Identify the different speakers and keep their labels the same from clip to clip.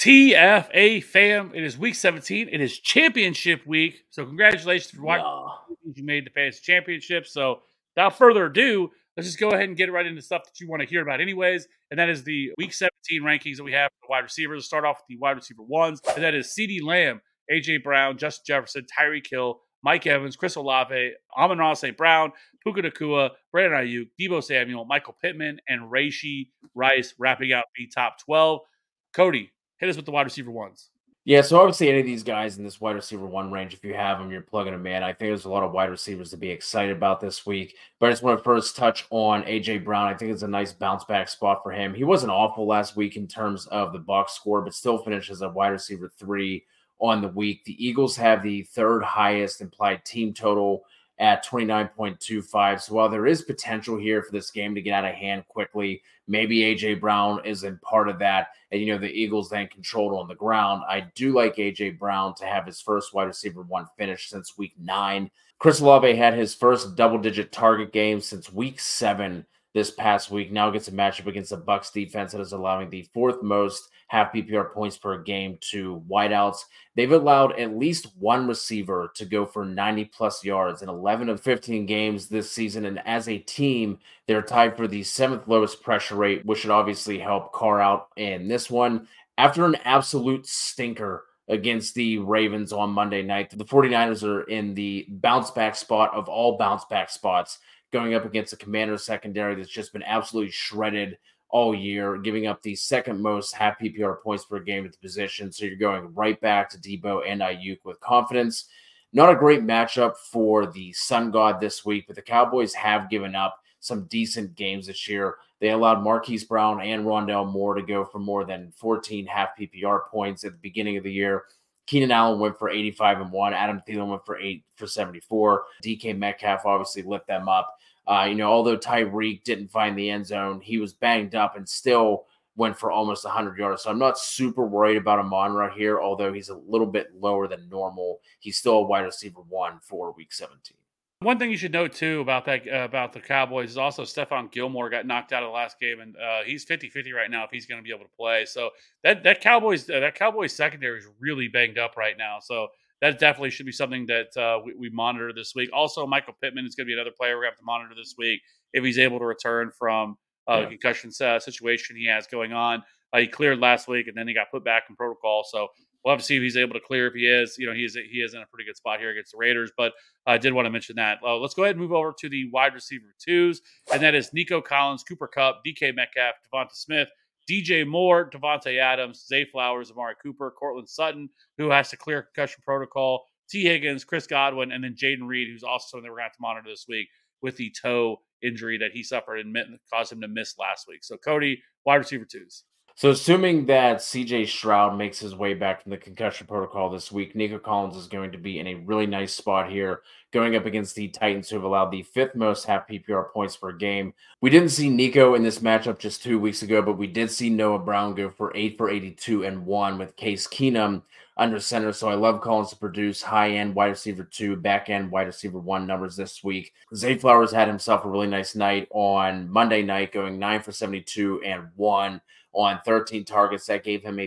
Speaker 1: TFA fam, it is week 17. It is championship week. So congratulations for watching.
Speaker 2: Yeah.
Speaker 1: You made the fantasy championship. So without further ado, let's just go ahead and get right into stuff that you want to hear about anyways. And that is the week 17 rankings that we have for the wide receivers. Let's start off with the wide receiver ones. And that is CeeDee Lamb, AJ Brown, Justin Jefferson, Tyreek Hill, Mike Evans, Chris Olave, Amon-Ra St. Brown, Puka Nacua, Brandon Ayuk, Deebo Samuel, Michael Pittman, and Rashee Rice wrapping out the top 12. Cody, hit us with the wide receiver ones.
Speaker 2: Yeah, so obviously any of these guys in this wide receiver one range, if you have them, you're plugging them in. I think there's a lot of wide receivers to be excited about this week. But I just want to first touch on A.J. Brown. I think it's a nice bounce back spot for him. He wasn't awful last week in terms of the box score, but still finishes a wide receiver 3 on the week. The Eagles have the third highest implied team total at 29.25. So while there is potential here for this game to get out of hand quickly, maybe A.J. Brown isn't part of that. And, the Eagles then controlled on the ground. I do like A.J. Brown to have his first wide receiver 1 finish since week 9. Chris Olave had his first double-digit target game since week 7 this past week. Now gets a matchup against the Bucs defense that is allowing the 4th most half PPR points per game to wideouts. They've allowed at least one receiver to go for 90-plus yards in 11 of 15 games this season. And as a team, they're tied for the 7th lowest pressure rate, which should obviously help Carr out in this one. After an absolute stinker against the Ravens on Monday night, the 49ers are in the bounce back spot of all bounce back spots, going up against a Commanders secondary that's just been absolutely shredded all year, giving up the 2nd most half PPR points per game at the position. So you're going right back to Deebo and Ayuk with confidence. Not a great matchup for the Sun God this week, but the Cowboys have given up some decent games this year. They allowed Marquise Brown and Rondale Moore to go for more than 14 half PPR points at the beginning of the year. Keenan Allen went for 85-1. Adam Thielen went for 8 for 74. DK Metcalf obviously lit them up. Although Tyreek didn't find the end zone, he was banged up and still went for almost 100 yards. So I'm not super worried about Amon-Ra here, although he's a little bit lower than normal. He's still a wide receiver 1 for week 17.
Speaker 1: One thing you should know too about that about the Cowboys is also Stephon Gilmore got knocked out of the last game, and he's 50-50 right now if he's going to be able to play. So that Cowboys secondary is really banged up right now. So that definitely should be something that we monitor this week. Also, Michael Pittman is going to be another player we're going to have to monitor this week if he's able to return from the concussion situation he has going on. He cleared last week, and then he got put back in protocol. So we'll have to see if he's able to clear. If he is, he is in a pretty good spot here against the Raiders. But I did want to mention that. Let's go ahead and move over to the wide receiver 2s, and that is Nico Collins, Cooper Kupp, DK Metcalf, Devonta Smith, DJ Moore, Devontae Adams, Zay Flowers, Amari Cooper, Cortland Sutton, who has to clear concussion protocol, T. Higgins, Chris Godwin, and then Jaden Reed, who's also something that we're going to have to monitor this week with the toe injury that he suffered and caused him to miss last week. So, Cody, wide receiver 2s.
Speaker 2: So assuming that CJ Stroud makes his way back from the concussion protocol this week, Nico Collins is going to be in a really nice spot here going up against the Titans, who have allowed the 5th most half PPR points per game. We didn't see Nico in this matchup just 2 weeks ago, but we did see Noah Brown go for 8 for 82 and 1 with Case Keenum under center. So I love Collins to produce high-end wide receiver 2, back-end wide receiver 1 numbers this week. Zay Flowers had himself a really nice night on Monday night, going 9 for 72 and 1 on 13 targets. That gave him a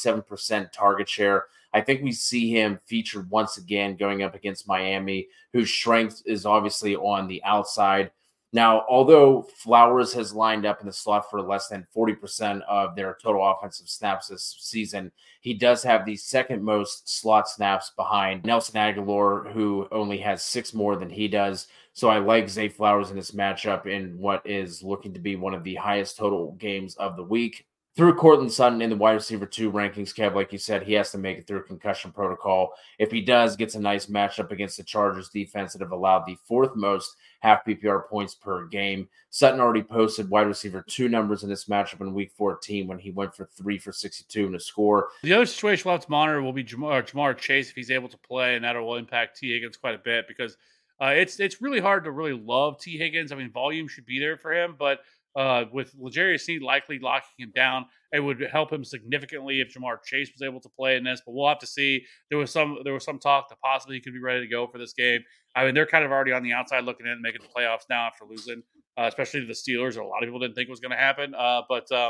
Speaker 2: 37% target share. I think we see him featured once again going up against Miami, whose strength is obviously on the outside. Now, although Flowers has lined up in the slot for less than 40% of their total offensive snaps this season, he does have the 2nd most slot snaps behind Nelson Agholor, who only has 6 more than he does. So I like Zay Flowers in this matchup in what is looking to be one of the highest total games of the week. Through Cortland Sutton in the wide receiver 2 rankings, Kev, like you said, he has to make it through concussion protocol. If he does, gets a nice matchup against the Chargers defense that have allowed the 4th most half PPR points per game. Sutton already posted wide receiver 2 numbers in this matchup in week 14 when he went for 3 for 62 in a score.
Speaker 1: The other situation we'll have to monitor will be Jamar Chase if he's able to play, and that will impact T. Higgins quite a bit because it's really hard to really love T. Higgins. I mean, volume should be there for him, but with L'Jarius Sneed likely locking him down, it would help him significantly if Jamar Chase was able to play in this. But we'll have to see. There was some talk that possibly he could be ready to go for this game. I mean, they're kind of already on the outside looking in and making the playoffs now after losing, especially to the Steelers. A lot of people didn't think it was going to happen. But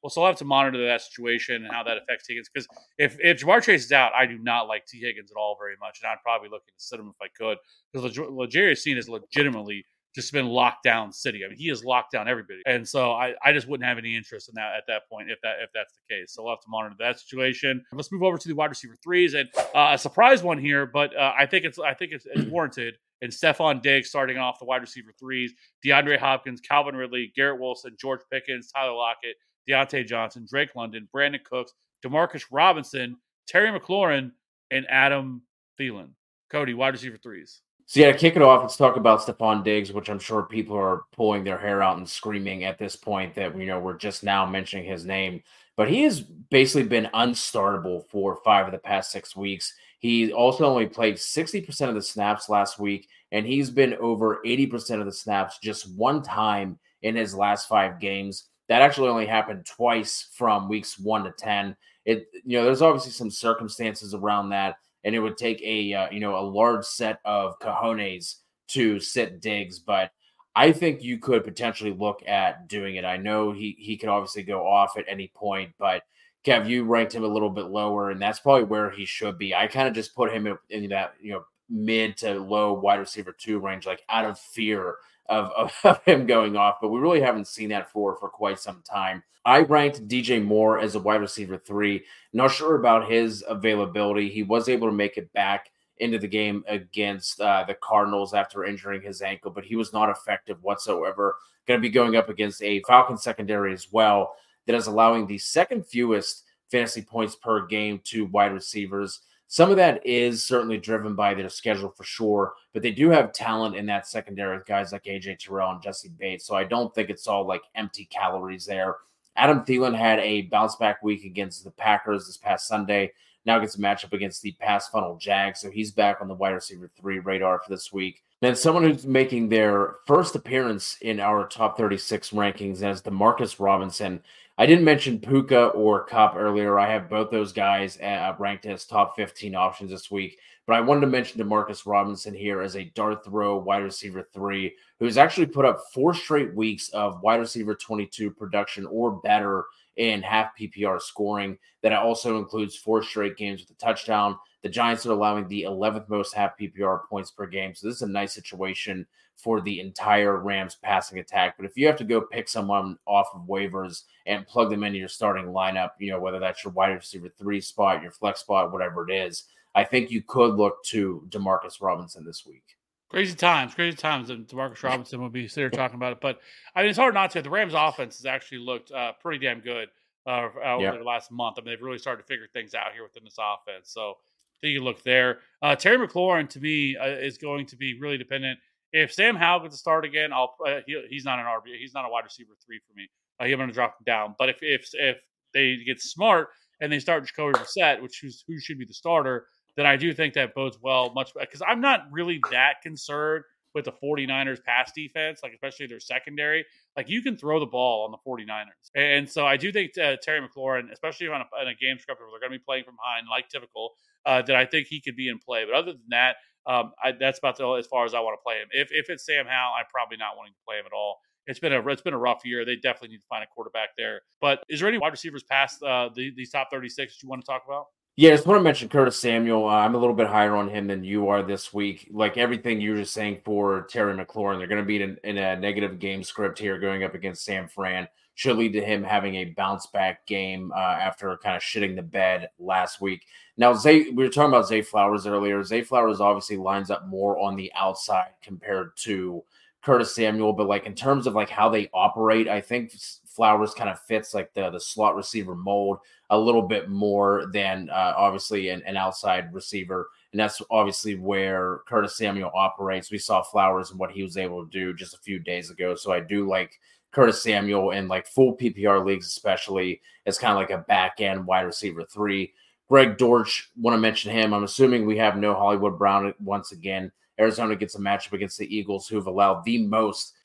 Speaker 1: we'll still have to monitor that situation and how that affects Higgins. Because if Jamar Chase is out, I do not like T. Higgins at all very much, and I'd probably looking to sit him if I could. Because L'Jarius Sneed is legitimately just been locked down city. I mean, he has locked down everybody, and so I just wouldn't have any interest in that at that point if that's the case. So we'll have to monitor that situation. Let's move over to the wide receiver threes, and a surprise one here, but I think it's warranted. And Stephon Diggs starting off the wide receiver threes, DeAndre Hopkins, Calvin Ridley, Garrett Wilson, George Pickens, Tyler Lockett, Deontay Johnson, Drake London, Brandon Cooks, Demarcus Robinson, Terry McLaurin, and Adam Thielen. Cody, wide receiver threes.
Speaker 2: So yeah, to kick it off, let's talk about Stephon Diggs, which I'm sure people are pulling their hair out and screaming at this point that, we're just now mentioning his name. But he has basically been unstartable for 5 of the past 6 weeks. He also only played 60% of the snaps last week, and he's been over 80% of the snaps just one time in his last 5 games. That actually only happened twice from weeks 1 to 10. There's obviously some circumstances around that, and it would take a large set of cojones to sit Diggs, but I think you could potentially look at doing it. I know he could obviously go off at any point, but Kev, you ranked him a little bit lower, and that's probably where he should be. I kind of just put him in that mid to low wide receiver 2 range, like out of fear of him going off, but we really haven't seen that for quite some time. I ranked DJ Moore as a wide receiver 3. Not sure about his availability. He was able to make it back into the game against the Cardinals after injuring his ankle, but he was not effective whatsoever. Going to be going up against a Falcons secondary as well that is allowing the second fewest fantasy points per game to wide receivers. Some of that is certainly driven by their schedule for sure, but they do have talent in that secondary with guys like AJ Terrell and Jesse Bates. So I don't think it's all like empty calories there. Adam Thielen had a bounce back week against the Packers this past Sunday. Now gets a matchup against the pass funnel Jags. So he's back on the wide receiver 3 radar for this week. Then someone who's making their first appearance in our top 36 rankings as Demarcus Robinson. I didn't mention Puka or Kupp earlier. I have both those guys ranked as top 15 options this week. But I wanted to mention Demarcus Robinson here as a dart throw wide receiver 3, who's actually put up 4 straight weeks of wide receiver 22 production or better in half PPR scoring. That also includes 4 straight games with a touchdown. The Giants are allowing the 11th most half PPR points per game. So this is a nice situation for the entire Rams passing attack. But if you have to go pick someone off of waivers and plug them into your starting lineup, whether that's your wide receiver 3 spot, your flex spot, whatever it is, I think you could look to Demarcus Robinson this week.
Speaker 1: Crazy times. And Demarcus Robinson would be there talking about it. But I mean, it's hard not to. The Rams offense has actually looked pretty damn good over the last month. I mean, they've really started to figure things out here within this offense. So I think you look there. Terry McLaurin, to me, is going to be really dependent. If Sam Howell gets to start again, he's not an RB. He's not a wide receiver 3 for me. I'm going to drop him down. But if they get smart and they start Jacoby Brissett, who should be the starter, then I do think that bodes well much because I'm not really that concerned with the 49ers pass defense, like especially their secondary. Like you can throw the ball on the 49ers. And so I do think Terry McLaurin, especially on a game script where they're going to be playing from behind like typical, that I think he could be in play. But other than that, that's about as far as I want to play him. If it's Sam Howell, I'm probably not wanting to play him at all. It's been a rough year. They definitely need to find a quarterback there. But is there any wide receivers past these top 36 that you want to talk about?
Speaker 2: Yeah, I just want to mention Curtis Samuel. I'm a little bit higher on him than you are this week. Like everything you were just saying for Terry McLaurin, they're going to be in a negative game script here going up against San Fran. Should lead to him having a bounce back game after kind of shitting the bed last week. Now, we were talking about Zay Flowers earlier. Zay Flowers obviously lines up more on the outside compared to Curtis Samuel, but like in terms of like how they operate, I think Flowers kind of fits like the slot receiver mold a little bit more than obviously an outside receiver. And that's obviously where Curtis Samuel operates. We saw Flowers and what he was able to do just a few days ago. So I do like Curtis Samuel in like full PPR leagues, especially as kind of like a back end wide receiver 3. Greg Dortch, want to mention him. I'm assuming we have no Hollywood Brown once again. Arizona gets a matchup against the Eagles, who've allowed the most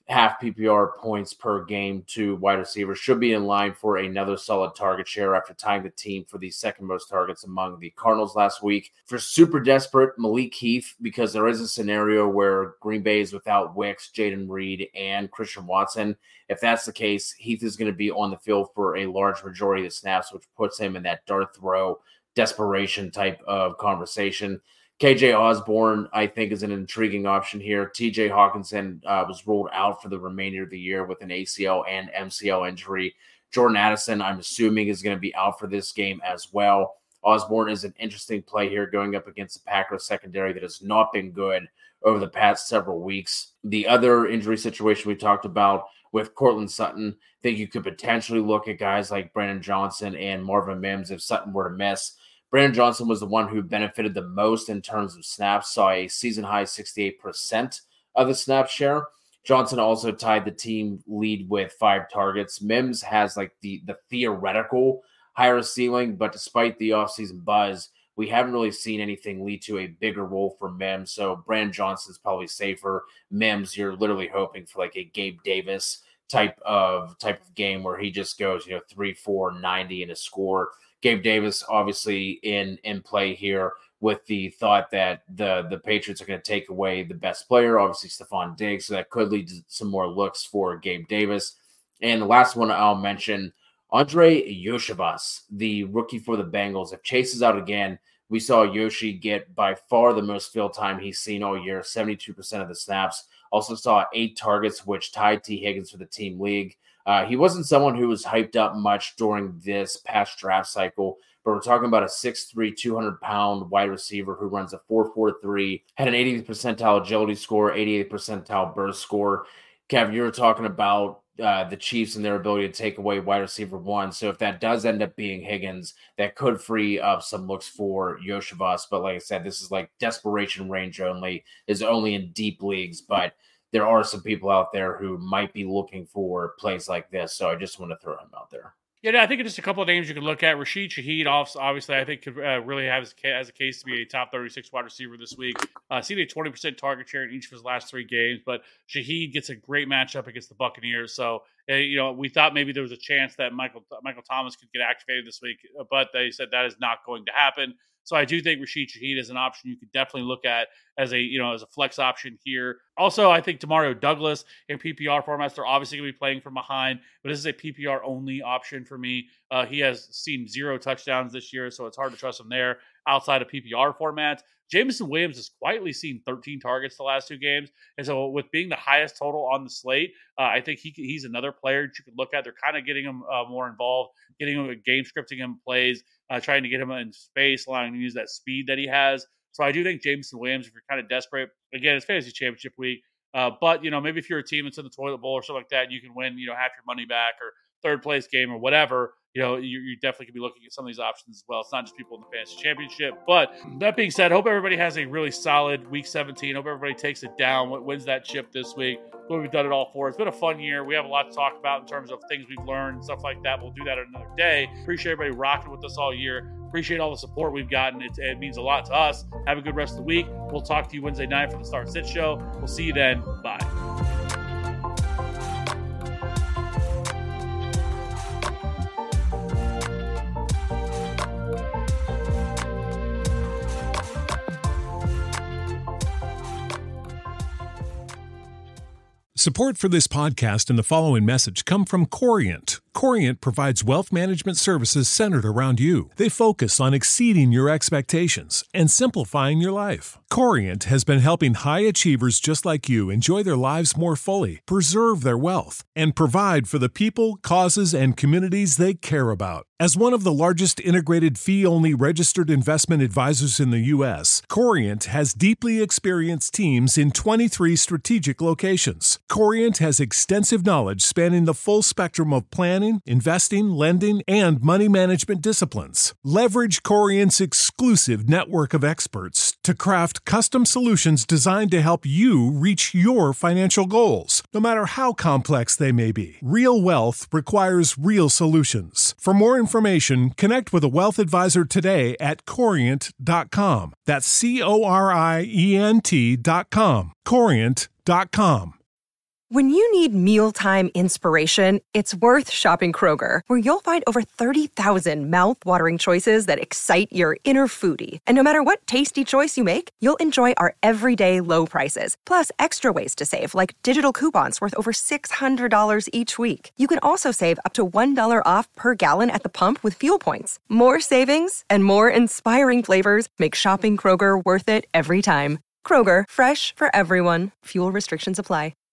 Speaker 2: half PPR points per game to wide receivers. Should be in line for another solid target share after tying the team for the second most targets among the Cardinals last week. For super desperate, Malik Heath, because there is a scenario where Green Bay is without Wicks, Jaden Reed, and Christian Watson. If that's the case, Heath is going to be on the field for a large majority of the snaps, which puts him in that dart throw desperation type of conversation. KJ Osborne, I think, is an intriguing option here. TJ Hawkinson was ruled out for the remainder of the year with an ACL and MCL injury. Jordan Addison, I'm assuming, is going to be out for this game as well. Osborne is an interesting play here going up against the Packers secondary that has not been good over the past several weeks. The other injury situation we talked about with Courtland Sutton, I think you could potentially look at guys like Brandon Johnson and Marvin Mims if Sutton were to miss. Brandon Johnson was the one who benefited the most in terms of snaps, saw a season-high 68% of the snap share. Johnson also tied the team lead with 5 targets. Mims has like the theoretical higher ceiling, but despite the offseason buzz, we haven't really seen anything lead to a bigger role for Mims. So Brandon Johnson's probably safer. Mims, you're literally hoping for like a Gabe Davis type of game where he just goes, 3, 4, 90 and a score. Gabe Davis obviously in play here with the thought that the Patriots are going to take away the best player, obviously Stephon Diggs, so that could lead to some more looks for Gabe Davis. And the last one I'll mention, Andre Iosivas, the rookie for the Bengals. If Chase is out again, we saw Yoshi get by far the most field time he's seen all year, 72% of the snaps. Also saw 8 targets, which tied T. Higgins for the team league. He wasn't someone who was hyped up much during this past draft cycle, but we're talking about a 6'3", 200-pound wide receiver who runs a 4.43, had an 80th percentile agility score, 88th percentile burst score. Kev, you were talking about the Chiefs and their ability to take away wide receiver 1. So if that does end up being Higgins, that could free up some looks for Iosivas. But like I said, this is like desperation range only, is only in deep leagues, but there are some people out there who might be looking for plays like this. So I just want to throw him out there.
Speaker 1: Yeah, I think just a couple of names you can look at. Rashid Shaheed, obviously, I think could really have as a case to be a top 36 wide receiver this week. Seen a 20% target share in each of his last 3 games, but Shaheed gets a great matchup against the Buccaneers. So, we thought maybe there was a chance that Michael Thomas could get activated this week, but they said that is not going to happen. So I do think Rashid Shaheed is an option you could definitely look at as a flex option here. Also, I think Demario Douglas in PPR formats, they're obviously going to be playing from behind, but this is a PPR only option for me. He has seen 0 touchdowns this year, so it's hard to trust him there outside of PPR formats. Jameson Williams has quietly seen 13 targets the last 2 games. And so with being the highest total on the slate, I think he's another player that you could look at. They're kind of getting him more involved, getting him game scripting him plays, trying to get him in space, allowing him to use that speed that he has. So I do think Jameson Williams, if you're kind of desperate, again, it's fantasy championship week. But, maybe if you're a team that's in the toilet bowl or something like that, you can win, half your money back or third place game or whatever. You definitely could be looking at some of these options as well. It's not just people in the fantasy championship. But that being said, hope everybody has a really solid week 17. Hope everybody takes it down, wins that chip this week. What we've done it all for. It's been a fun year. We have a lot to talk about in terms of things we've learned and stuff like that. We'll do that another day. Appreciate everybody rocking with us all year. Appreciate all the support we've gotten. It means a lot to us. Have a good rest of the week. We'll talk to you Wednesday night for the Start Sit Show. We'll see you then. Bye.
Speaker 3: Support for this podcast and the following message come from Corient. Corient provides wealth management services centered around you. They focus on exceeding your expectations and simplifying your life. Corient has been helping high achievers just like you enjoy their lives more fully, preserve their wealth, and provide for the people, causes, and communities they care about. As one of the largest integrated fee-only registered investment advisors in the U.S., Corient has deeply experienced teams in 23 strategic locations. Corient has extensive knowledge spanning the full spectrum of planning, investing, lending, and money management disciplines. Leverage Corient's exclusive network of experts to craft custom solutions designed to help you reach your financial goals, no matter how complex they may be. Real wealth requires real solutions. For more information, connect with a wealth advisor today at Corient.com. That's Corient.com. Corient.com.
Speaker 4: When you need mealtime inspiration, it's worth shopping Kroger, where you'll find over 30,000 mouth-watering choices that excite your inner foodie. And no matter what tasty choice you make, you'll enjoy our everyday low prices, plus extra ways to save, like digital coupons worth over $600 each week. You can also save up to $1 off per gallon at the pump with fuel points. More savings and more inspiring flavors make shopping Kroger worth it every time. Kroger, fresh for everyone. Fuel restrictions apply.